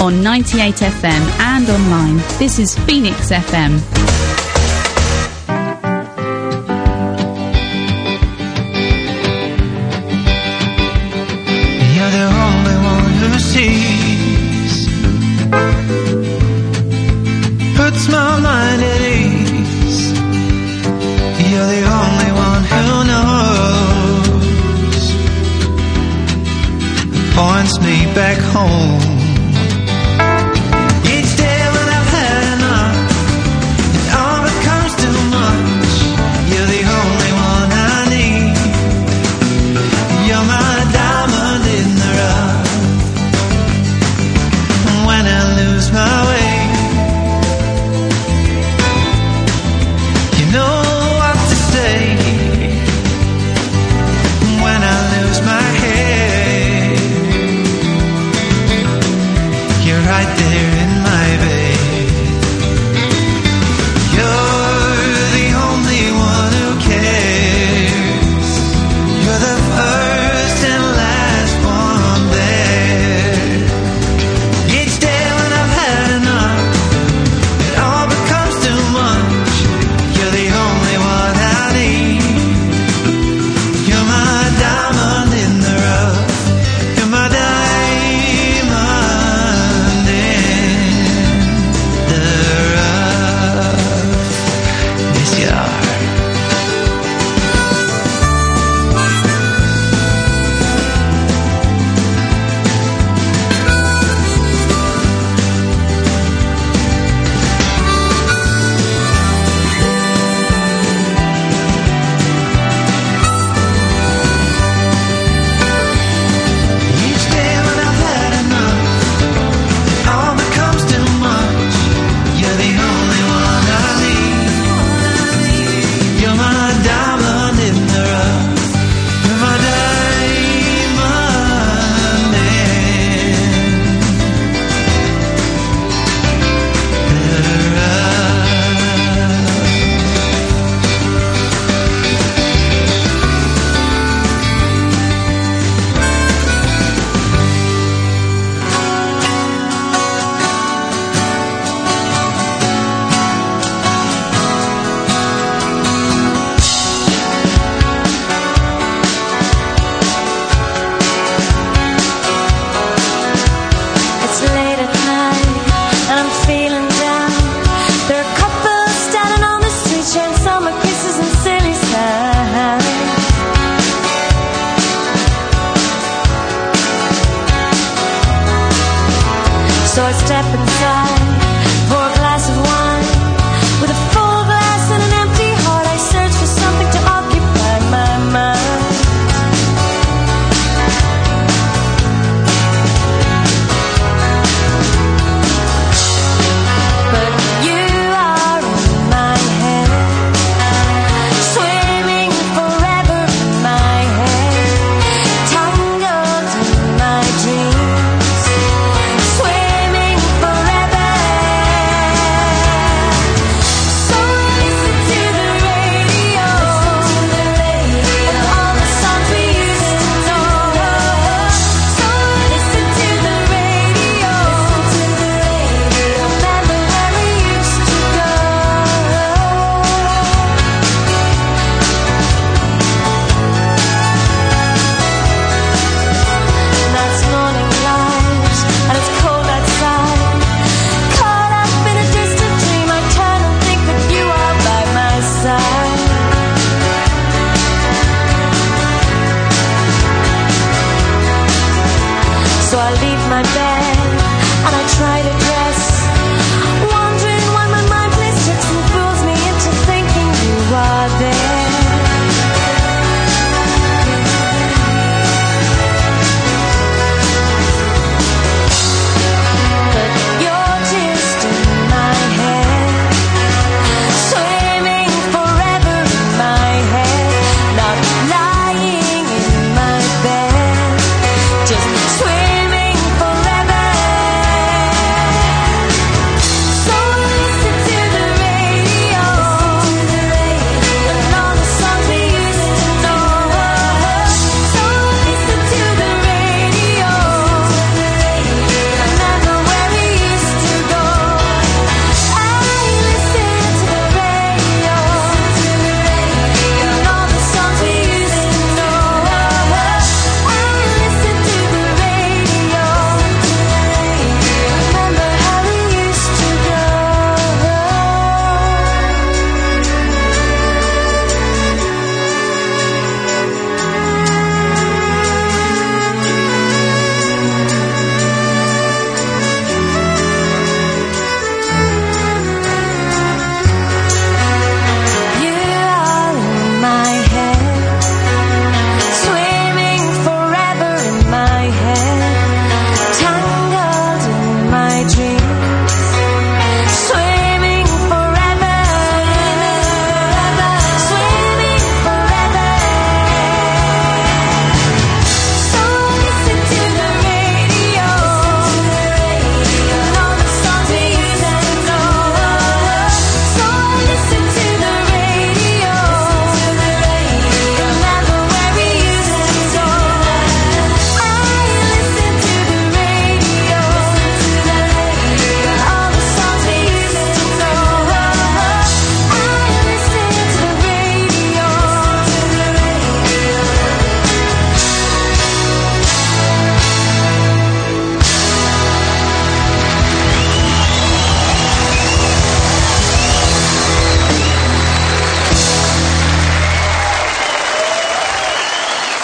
on 98 FM and online. This is Phoenix FM. You're the only one who sees, puts my mind at ease. You're the only one who knows, points me back home. Forever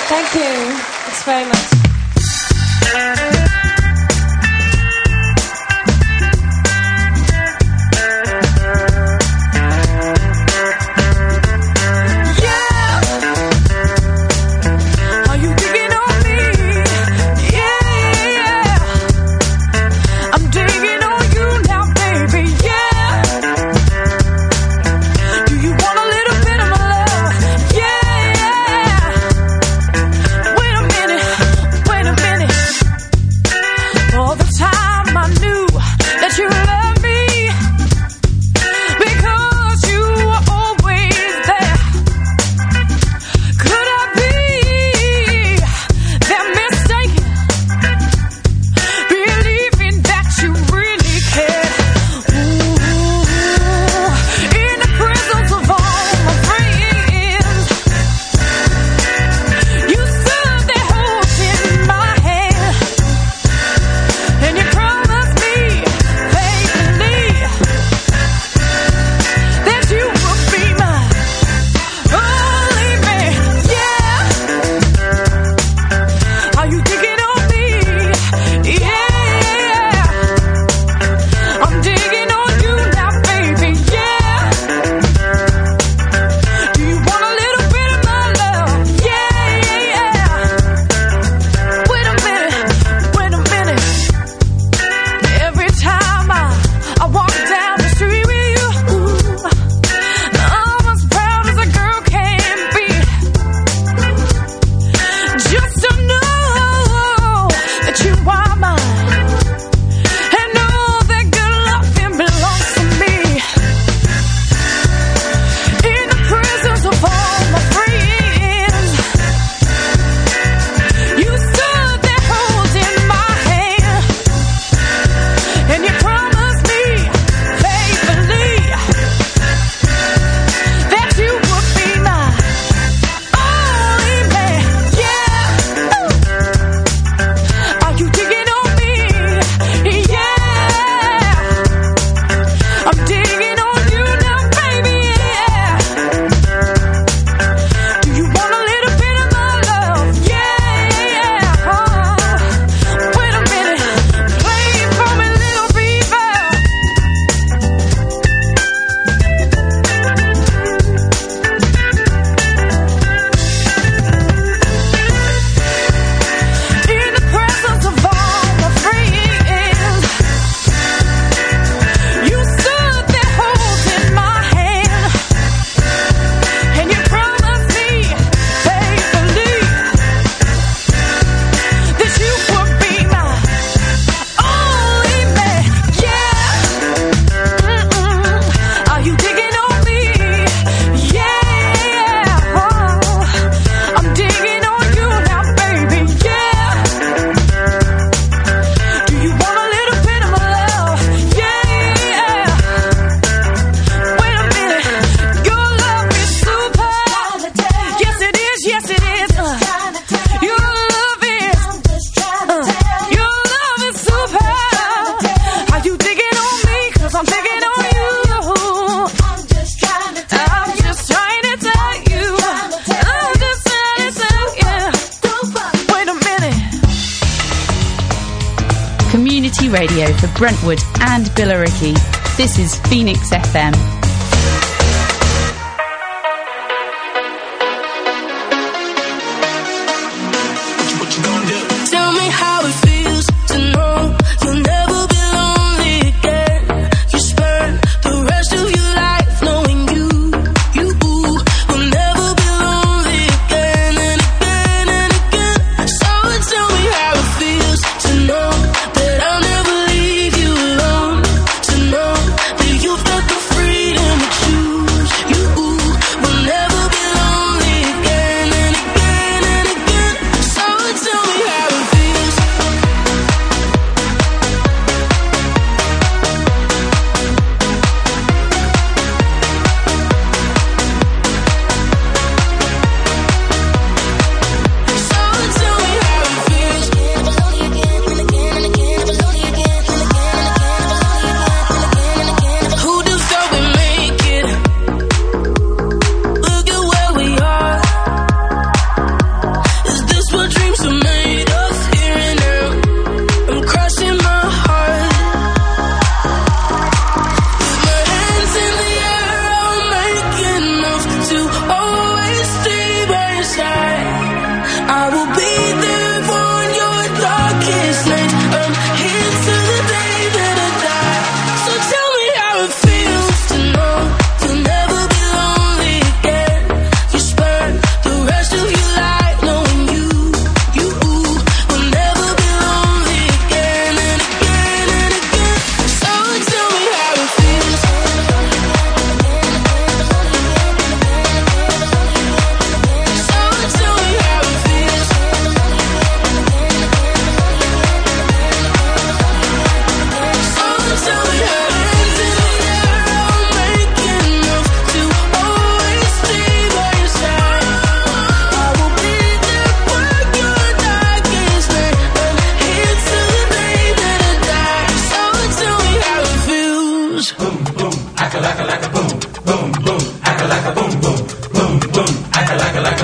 Thank you. Thanks very much. Radio for Brentwood and Billericay. This is Phoenix FM. Freedom.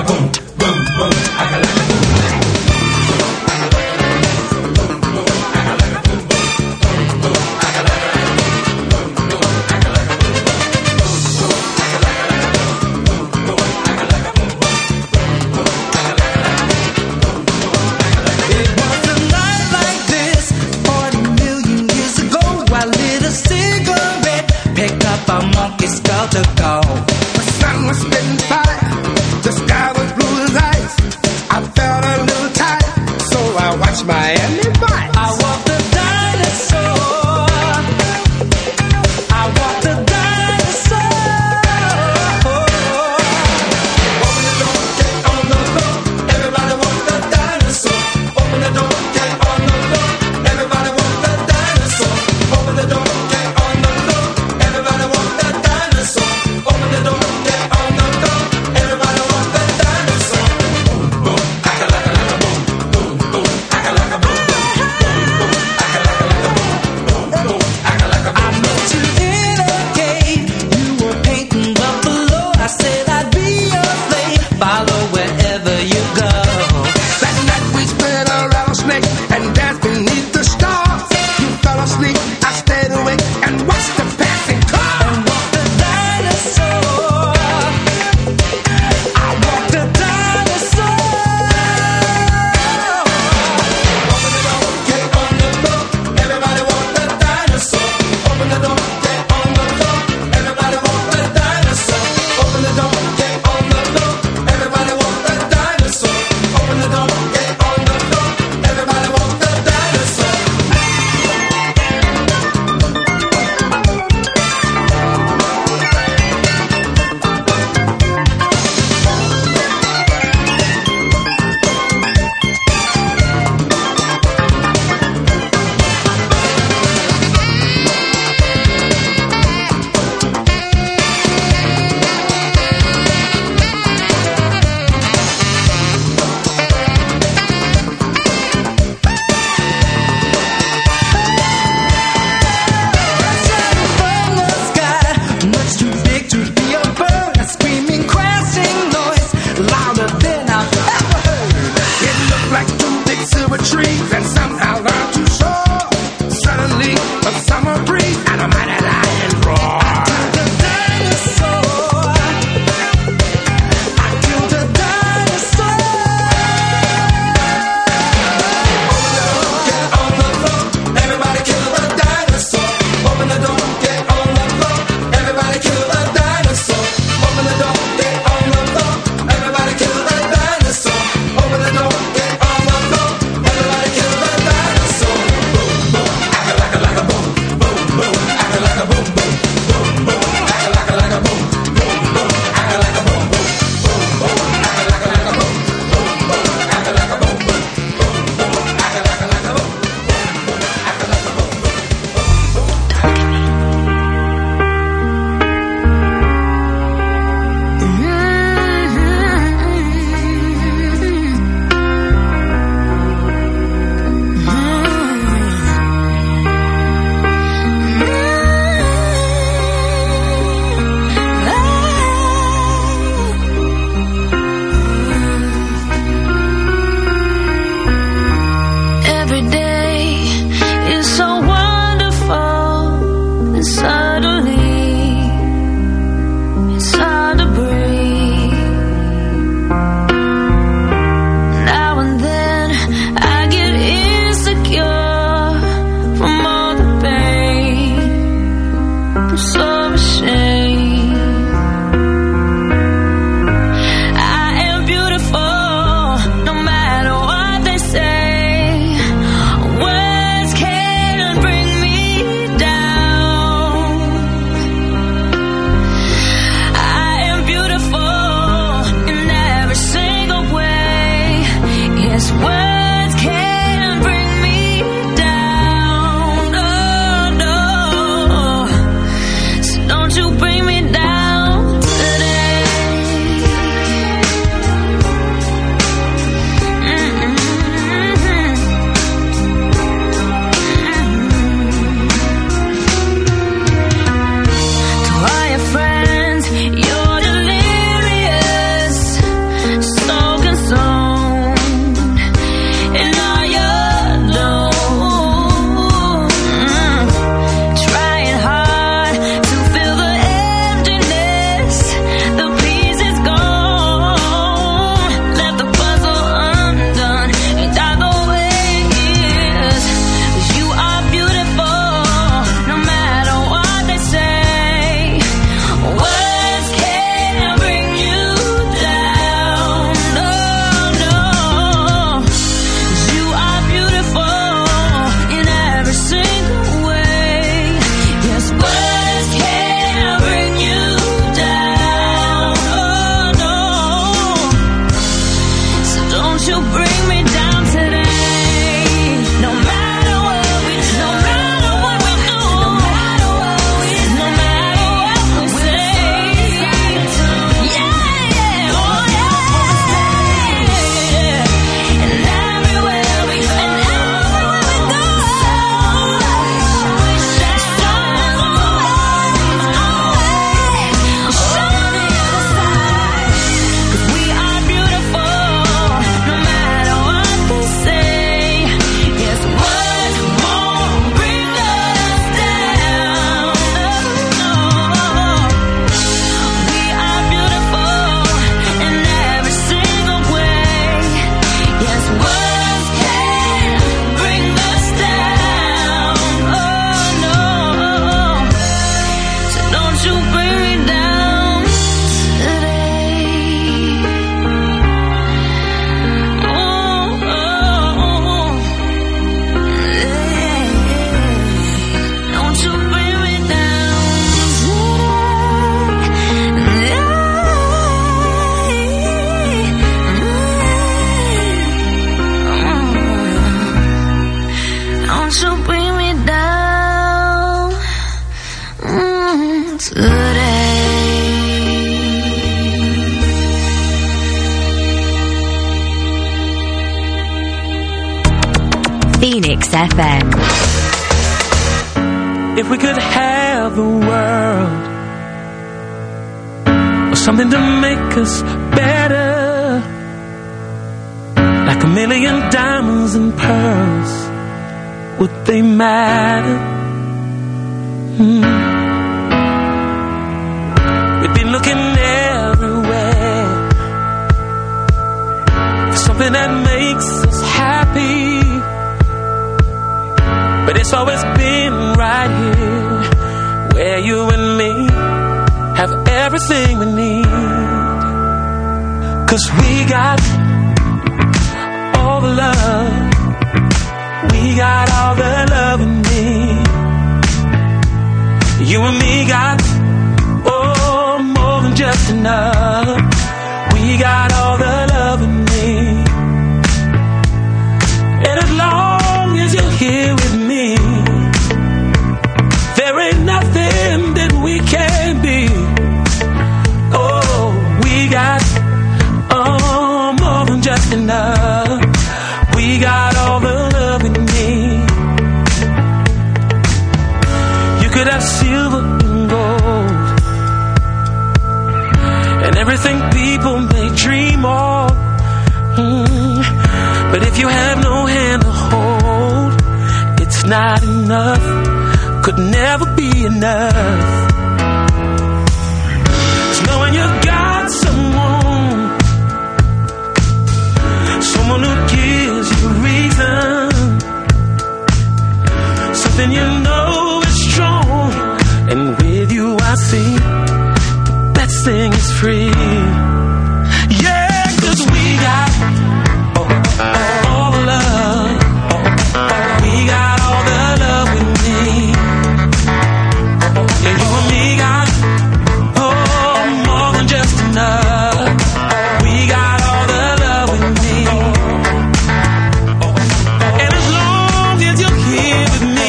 boom, boom, boom, agalaka boom. To go. The sun was spitting fire, the sky was blue. Phoenix FM. If we could have the world, or something to make us better, like a million diamonds and pearls, would they matter? We've been looking everywhere for something that makes us happy, but it's always been right here, where you and me have everything we need. 'Cause we got all the love, we got all the love we need. You and me got, oh, more than just enough. We got all the love we need. And as long as you're here with me, there ain't nothing that we can't be. Oh, we got, oh, more than just enough. We got all the love we need. You could have silver and gold, and everything people may dream of. But if you have no hand to hold, it's not enough, could never be enough. It's knowing you got someone who gives you reason, something you know is strong, and with you I see that thing is free. Yeah, 'cause we got all the love, we got all the love we need. Yeah, you and me got, oh, more than just enough. We got all the love we need. And as long as you're here with me,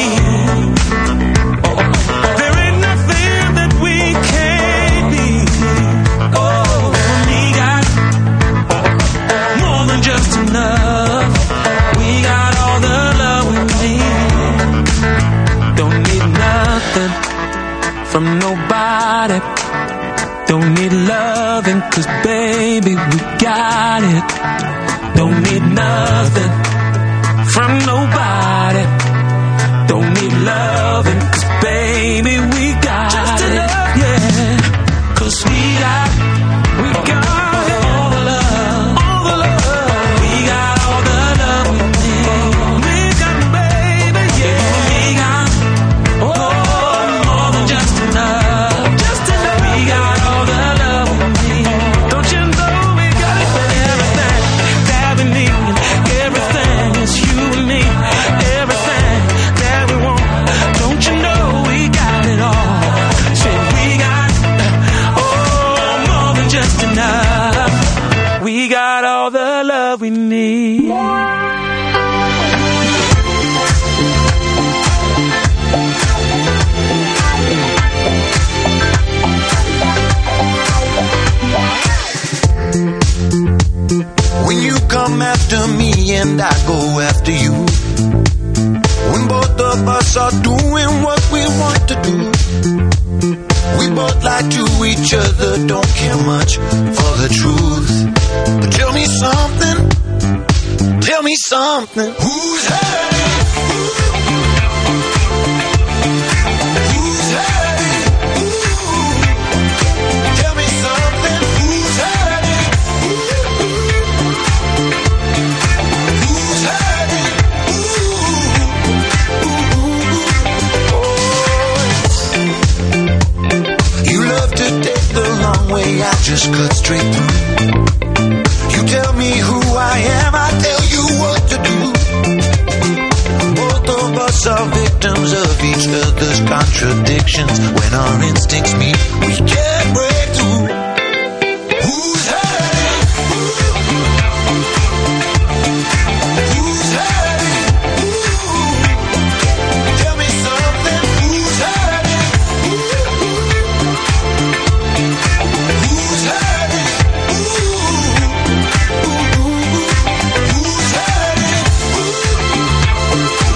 there ain't nothing that we can't be. Oh, we got more than just enough. We got all the love we need. Don't need nothing from nobody. Don't need loving, 'cause baby, we got it. Don't need nothing from nobody. Don't need loving, 'cause baby, we got just it. Enough, yeah. 'Cause we got all the love, all the love. We got all the love we need. We got, baby, yeah. We got, oh, more than just enough. Just enough. We got all the love we need. Don't you know we got it for everything that we need? Everything is you and me. Everything that we want. Don't you know we got it all? Say we got, oh, more than just enough. We got all the love we need. When you come after me and I go after you, when both of us are doing what we want to do, we both lie to each other, don't care much for the truth. But tell me something, who's hurting? Who's hurting? Tell me something, who's hurting? Who's hurting? You love to take the long way, I just cut straight through. You tell me who I am, I tell you what to do. Both of us are victims of each other's contradictions. When our instincts meet, we can't break through. Who's hurting? Who's hurting? Tell me something, who's hurting? Who's hurting? Who's hurting?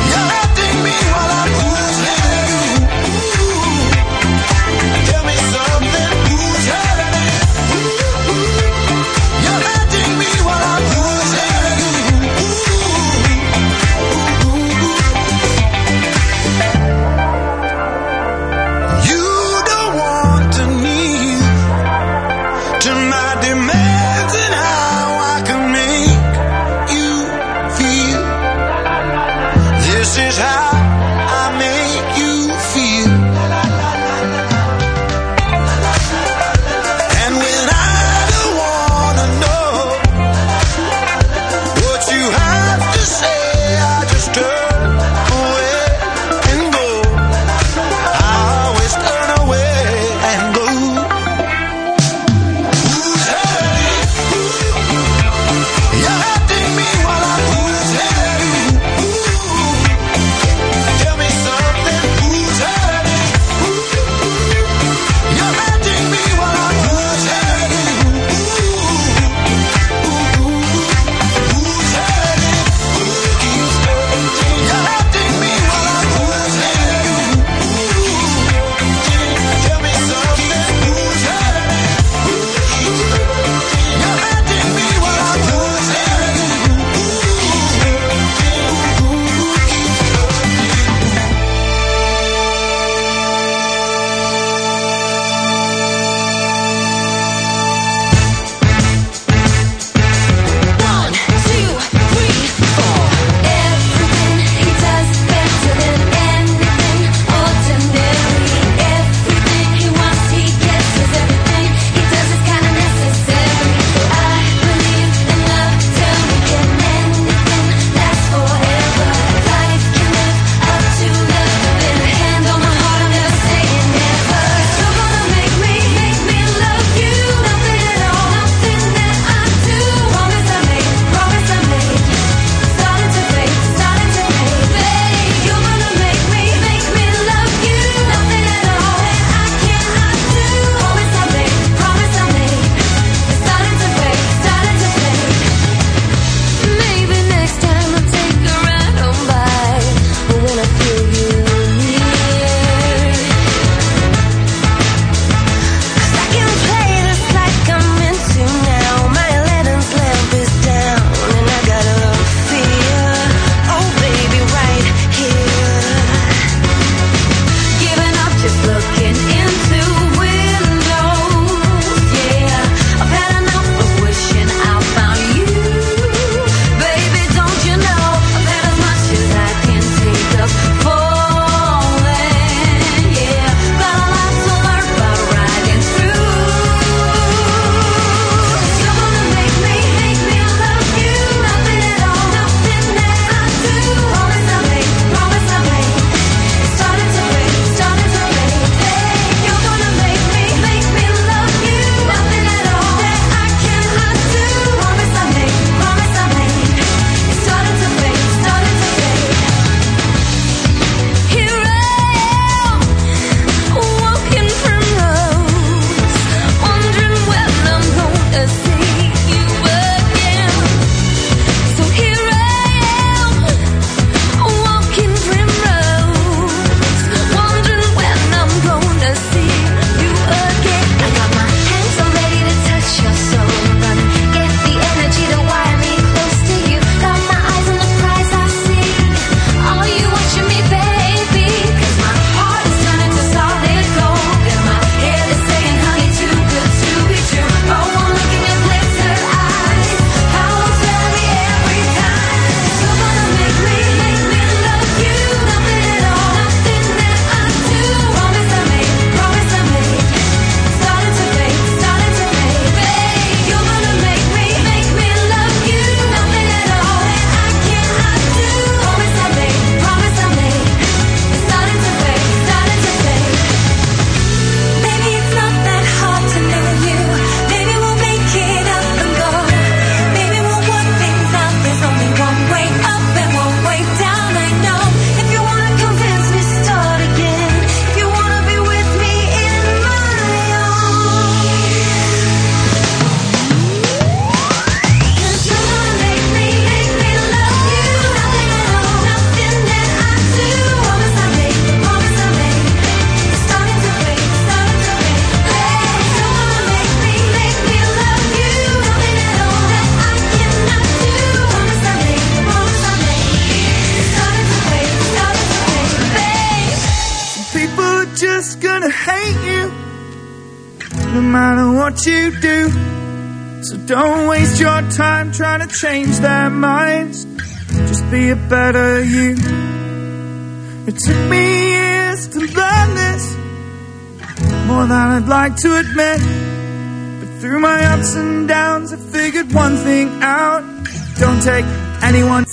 what you do. So don't waste your time trying to change their minds. Just be a better you. It took me years to learn this, more than I'd like to admit. But through my ups and downs I figured one thing out: don't take anyone.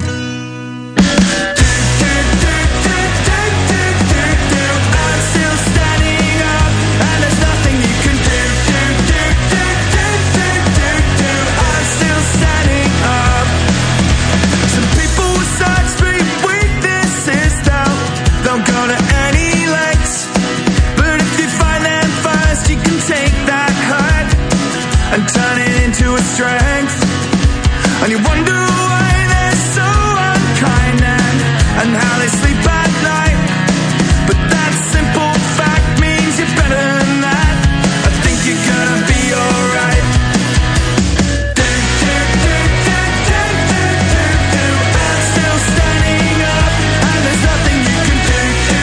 Strength, and you wonder why they're so unkind and how they sleep at night. But that simple fact means you're better than that. I think you're gonna be alright. I'm still standing up, and there's nothing you can do.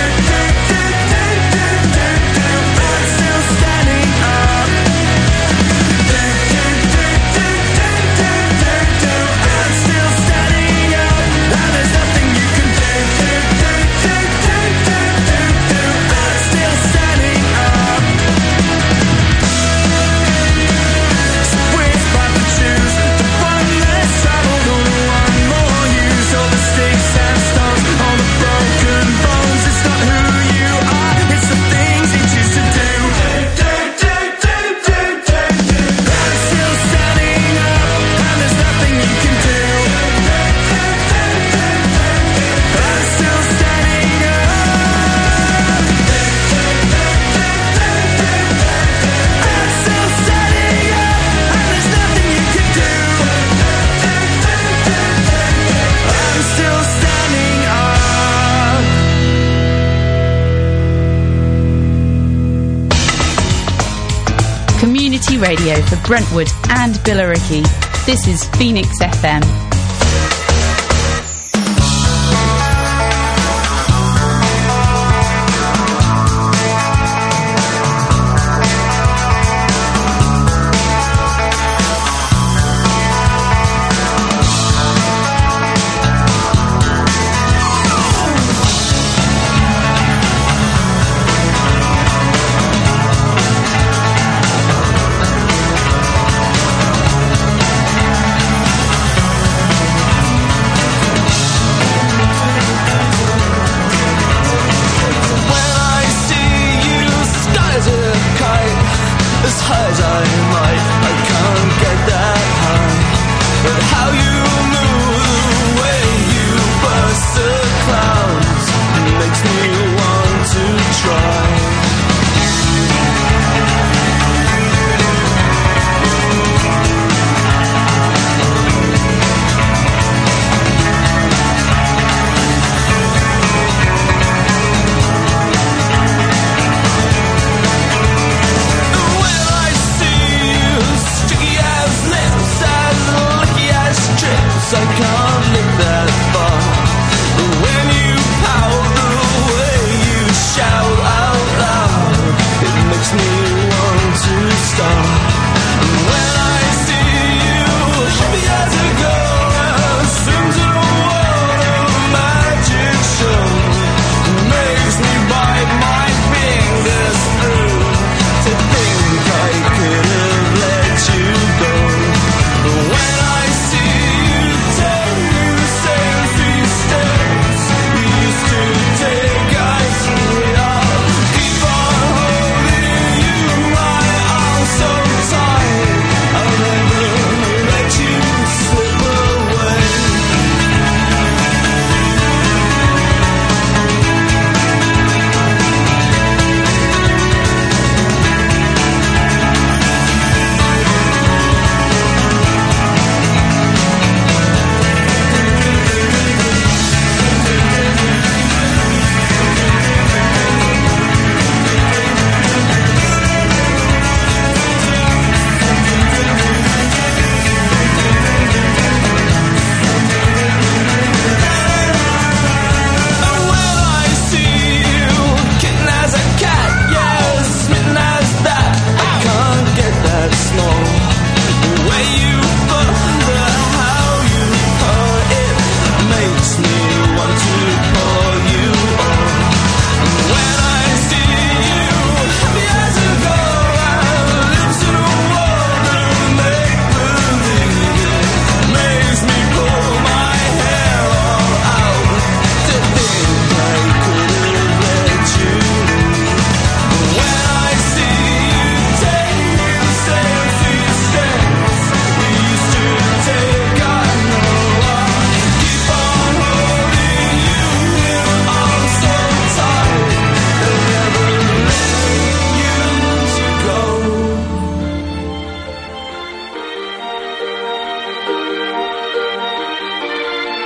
I'm still standing up. Community radio for Brentwood and Billericay. This is Phoenix FM.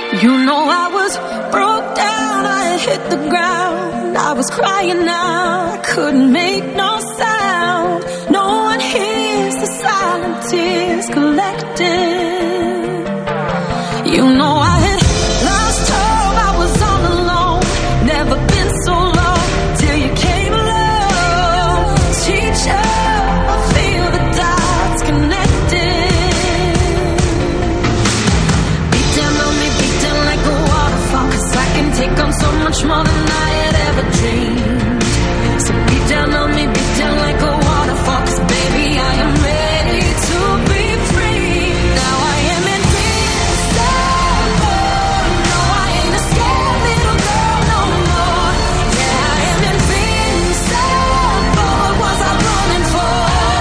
You know I was broke down, I hit the ground, I was crying out, I couldn't make no sound. No one hears the silent tears collecting. You know I had lost hope, I was all alone, never been so low till you came along. Teacher, I feel the dots connecting. Beat down on me, beat down like a waterfall, 'cause I can take on so much more than I had ever dreamed. So beat down on me, beat down like a waterfall, 'cause baby I am ready to be free. Now I am invincible. No, I ain't a scared little girl no more. Yeah, I am invincible. What was I running for?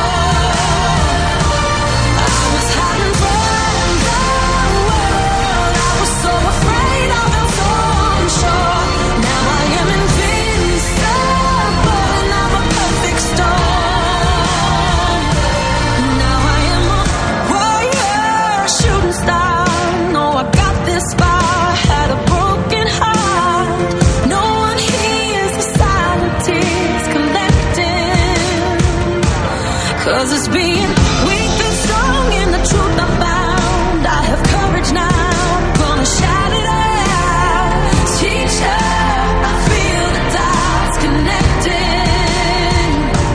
I was hiding from the world. I was so afraid, I felt so unsure. Now I am invincible, and I'm a perfect storm. Now I am a warrior, shooting star. No, I got this far, had a broken heart. No one hears the silent tears collecting. 'Cause it's being weak and strong in the truth I found. I have courage now, gonna shout it out. Teacher, I feel the dots connecting.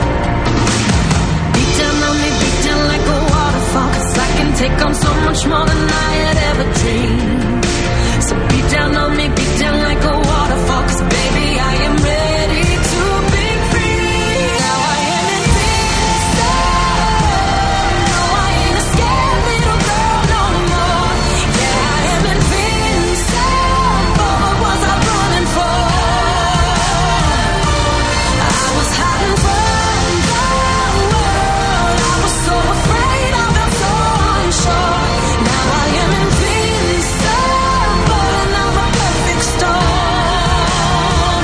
Beat down on me, beat down like a waterfall, 'cause I can take on so much more than I had ever dreamed. So beat down on me, beat down like a waterfall, 'cause baby I am ready to be free. Now I am invincible. No, I ain't a scared little girl no more. Yeah, I am invincible. What was I running for? I was hiding from the world. I was so afraid, I felt so unsure. Now I am invincible, and I'm a perfect storm.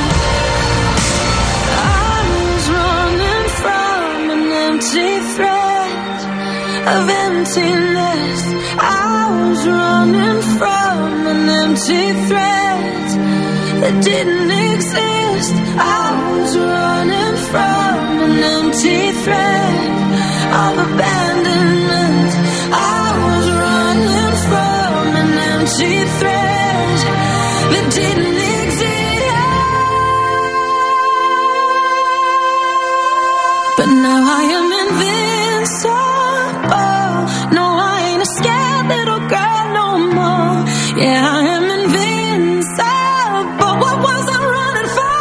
I was running from an empty threat of emptiness. I was running from an empty threat that didn't exist. I was running from an empty threat of abandonment. I was running from an empty threat that didn't exist. But now I am invincible. No, I ain't a scared little girl no more. Yeah, I am invincible. What was I running for?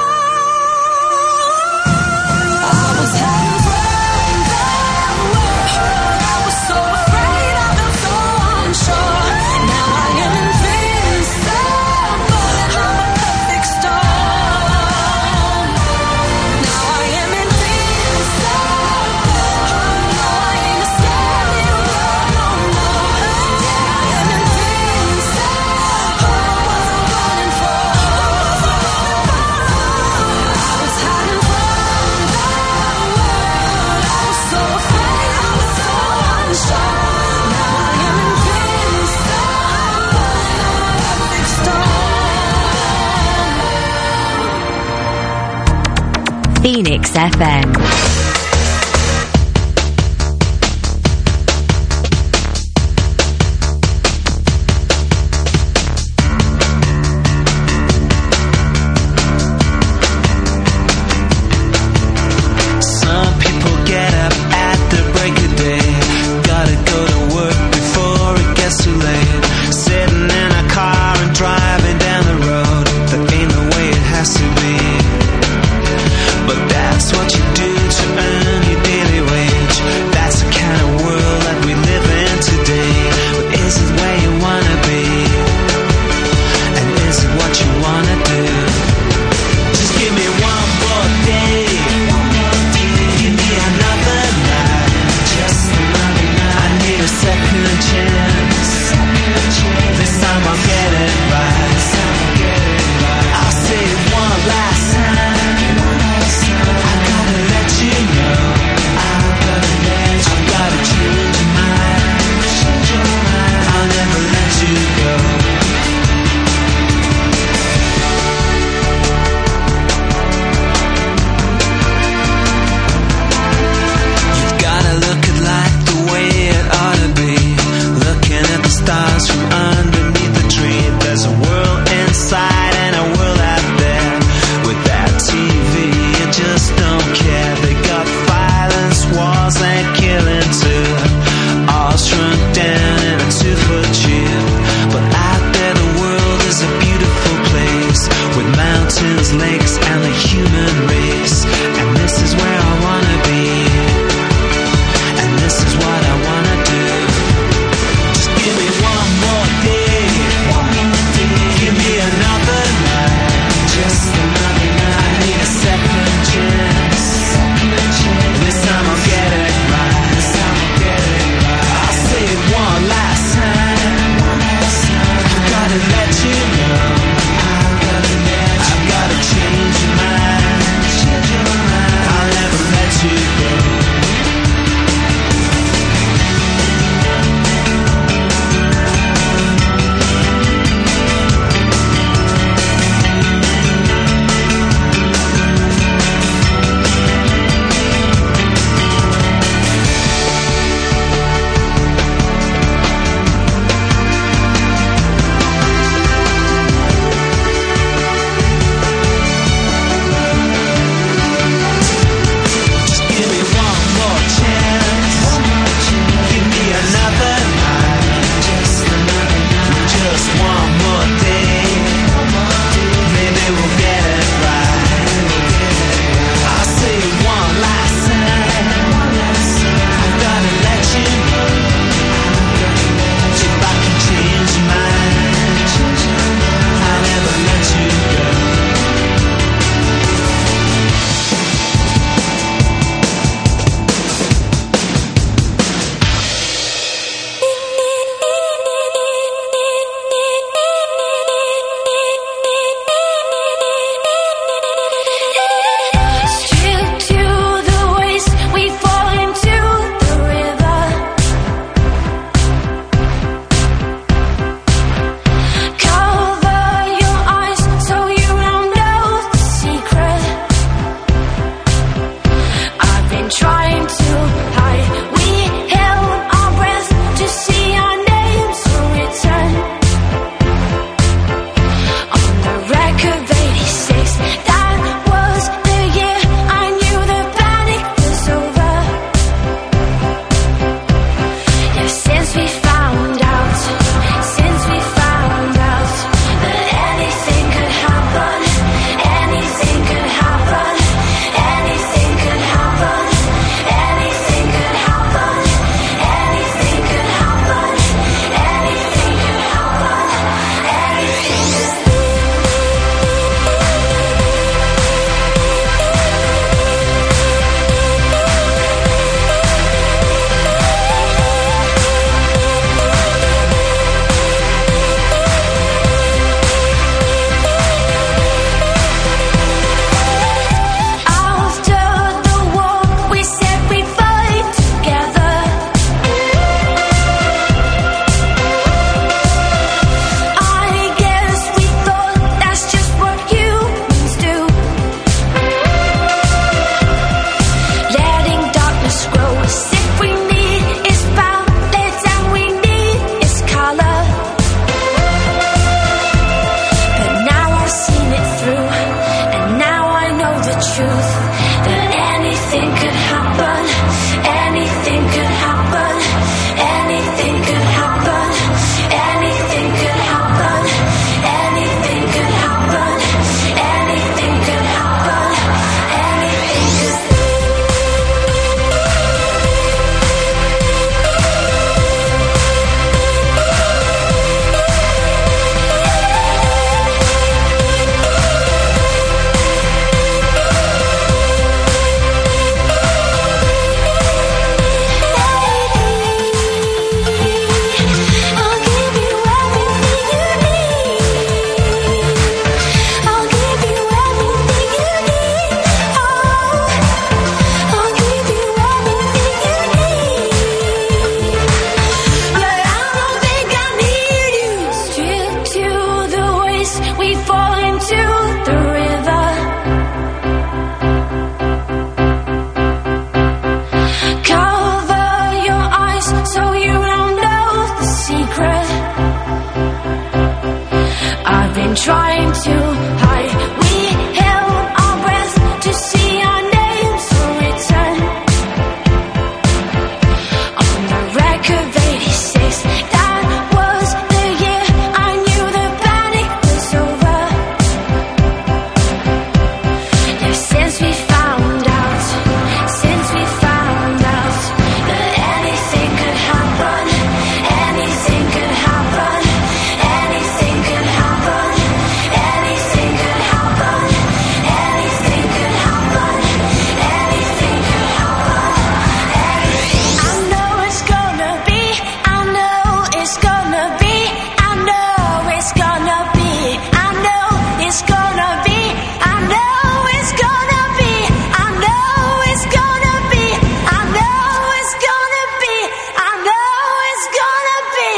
I was hiding from the world. I was so afraid, I felt so unsure. Now I am invincible, and I'm a perfect storm. Now I am invincible. No, I ain't a scared little girl no more. Yeah, I am invincible. What was I running for? I was hiding from the world. I was so afraid, I was so unsure. Now I am invincible, and I'm a perfect storm. Phoenix FM. Some people get up at the break of day. Gotta go to work before it gets too late. Sitting in a car and driving down the road. That ain't the way it has to be. But that's what you do to stars from underneath the tree. There's a world inside and a world out there. With that TV, you just don't care. They got violence, wars and killing too. All shrunk down in a 2-foot tube. But out there the world is a beautiful place, with mountains, lakes and the human race. And this is where I wanna be, and this is what I wanna do. Just give me one more I've been trying to hide. We held our breath to see our names return. On the record of 86, that was the year I knew the panic was over. Yeah, since we found out that anything could happen, anything could happen, anything could happen, anything could happen, anything could happen, anything could happen. I know it's gonna be, I know it's gonna be, I know it's gonna be, I know it's gonna be, I know it's gonna be, I know it's gonna be, I know it's gonna be, I know it's gonna be.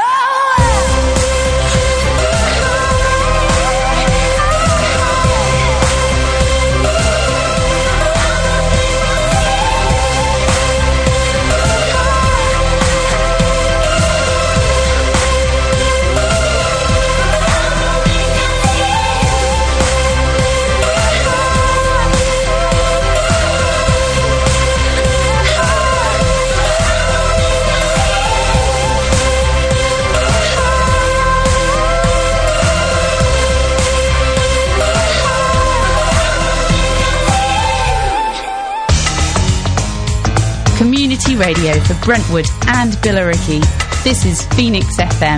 Community radio for Brentwood and Billericay. This is Phoenix FM.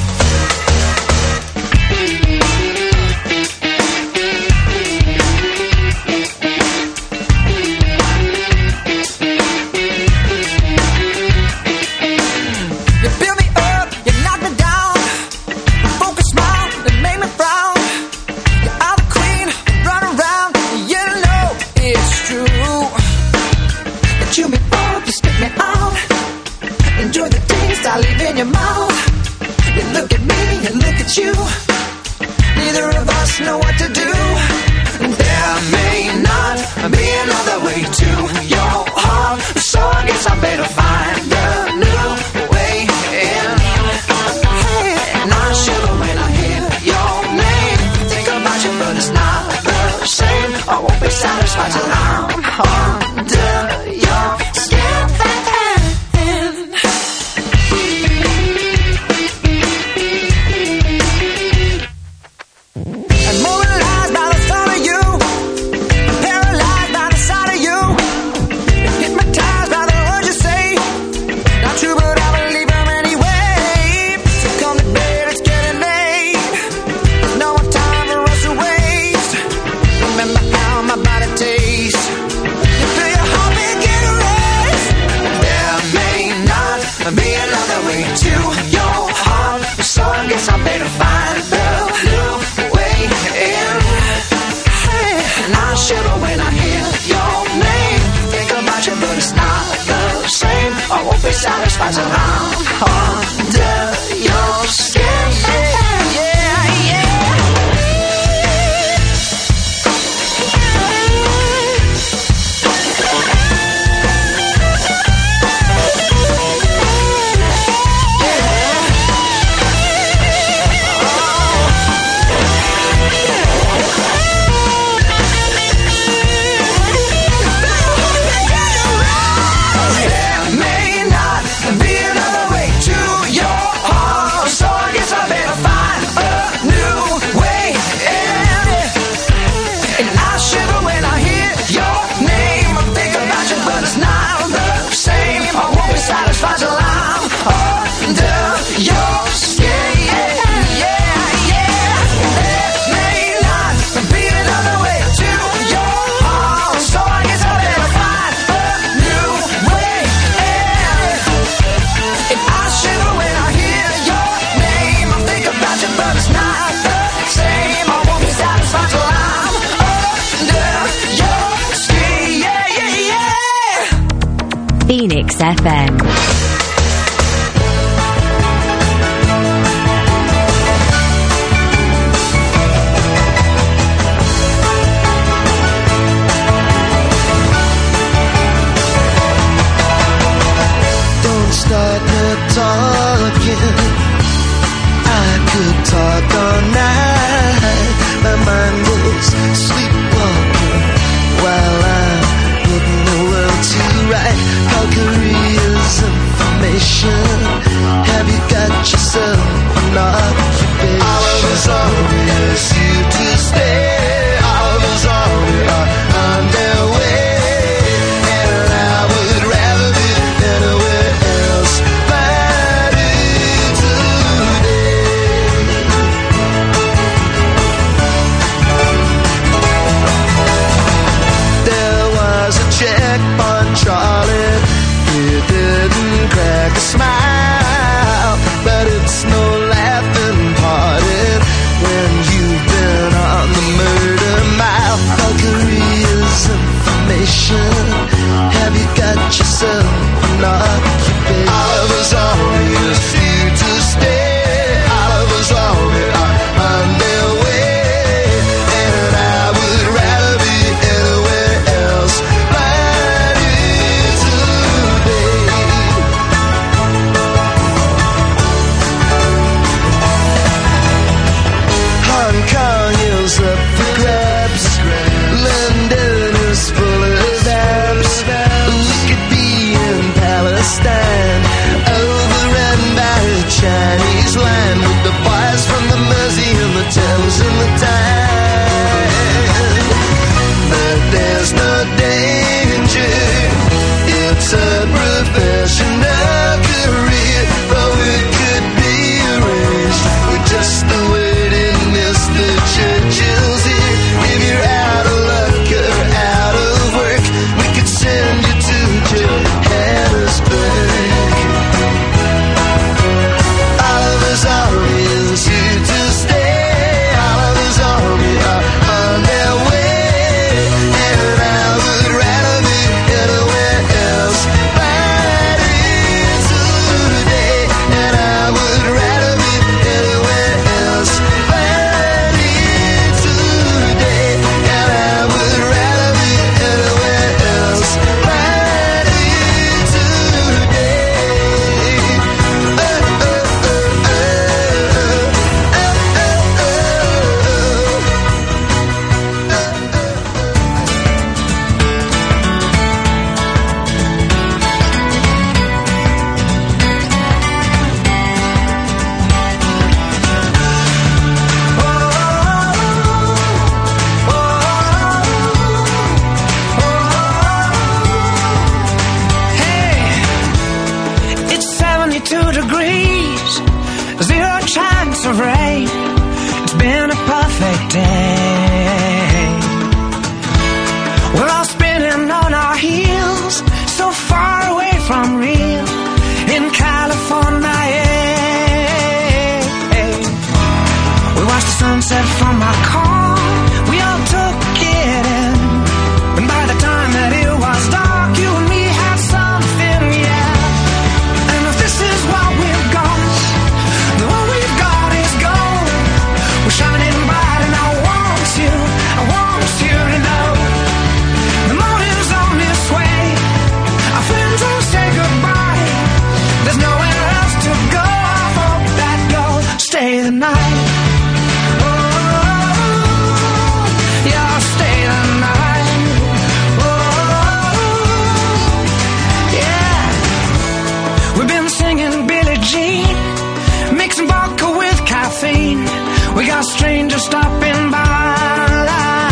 You build me up, you knock me down. Focus smile and make me frown. You're out the queen, run around. You know it's true. You chew me up, you spit me out. Enjoy the taste I leave in your mouth. You look at me, you look at you. Neither of us know what to do. There may not be another way to your heart, so I guess I better find a new way in. And I shiver when I hear your name. Think about you, but it's not the same. I won't be satisfied till I'm under your skin. I'm mobilized by the thought of you. I'm paralyzed by the sight of you. Hypnotized by the words you say. Not true, but I believe them anyway. So come to bed, it's getting late. There's no more time for us to waste. Remember how my body tastes. You feel your heartbeat get erased. There may not be another way to your heart, so I guess I better find the new way in. And I shiver when I hear your name. Think about you, but it's not the same. I won't be satisfied till I'm under your skin. Yeah, yeah. There may not be another way to your heart, so I guess I better find a new way in. And I shiver when I hear your name. I think about you, but it's not the same. I won't be satisfied till I'm under your skin. Yeah, yeah. There may not be another way to your heart, so I guess I better find a new way in. And I shiver when I hear your name. I think about you, but it's not the same. I won't be satisfied till I'm under your skin. Yeah, yeah, yeah. Phoenix FM. Don't start the talking. drops of rain. It's been a perfect day. We're all spinning on our heels, so far away from real in California. We watched the sunset from our car. We all took it in. And by the time that it was dark, you and me had something, yeah. And if this is what we've got, then what we've got is gold. We're shining bright and I want you to know. The morning's on its way. Our friends will say goodbye. There's nowhere else to go. I hope that you'll stay the night. We got strangers stopping by,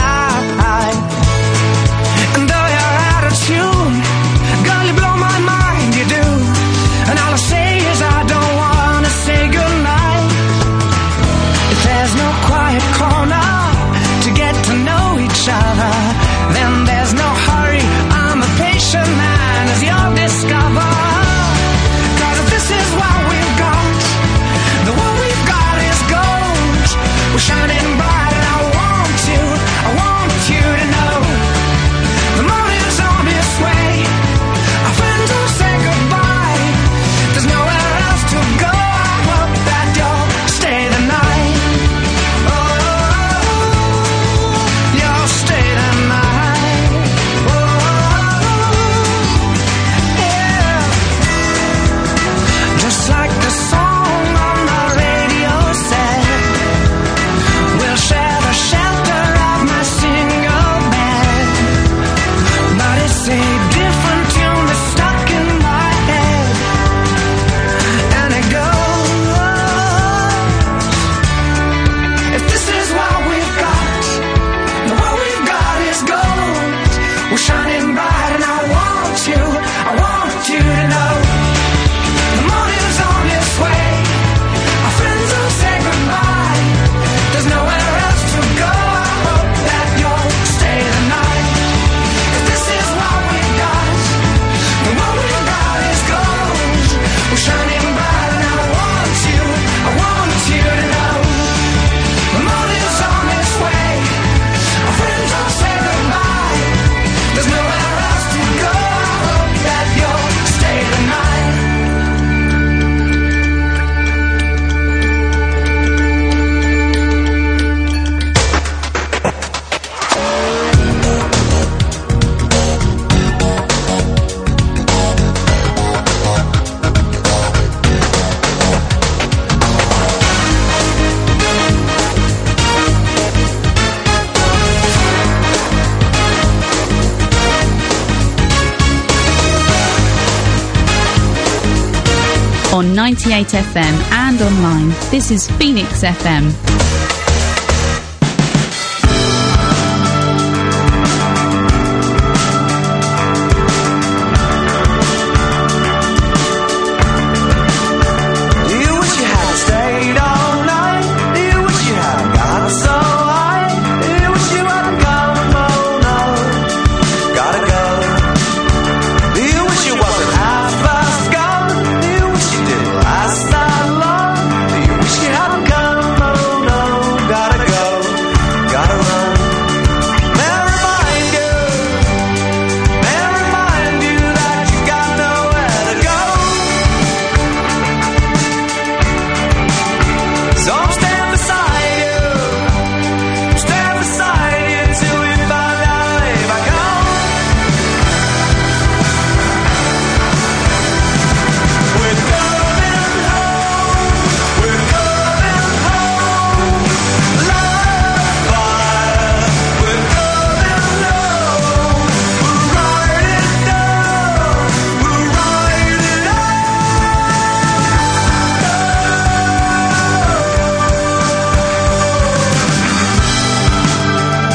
and though you're out of tune, girl, you blow my mind, you do. And all I say is I don't wanna say goodnight. If there's no quiet corner to get to know each other, then there's no hurry. I'm a patient man, as you'll discover. 'Cause if this is what we've got, the what we've got is gold. We're shining bright and I want you to know. The morning's on its way. Our friends will say goodbye. There's nowhere else to go. I hope that you'll stay the night. Oh, you'll stay the night. Oh, yeah. Just like the song on the radio said, we'll share the shelter of my single bed. But it's a different tune that's stuck in my head. And it goes, if this is what we've got, then what we've got is gold. We're shining bright and I want you to know. The morning's on its way. Our friends will say goodbye. There's nowhere else to go. I hope that you'll stay the night. If this is what we've got, then what we've got is gold. We're shining bright and I want you to know. The morning's on its way. Our friends will say goodbye. There's nowhere else to go. I hope that you'll stay the night. On 98 FM and online, this is Phoenix FM.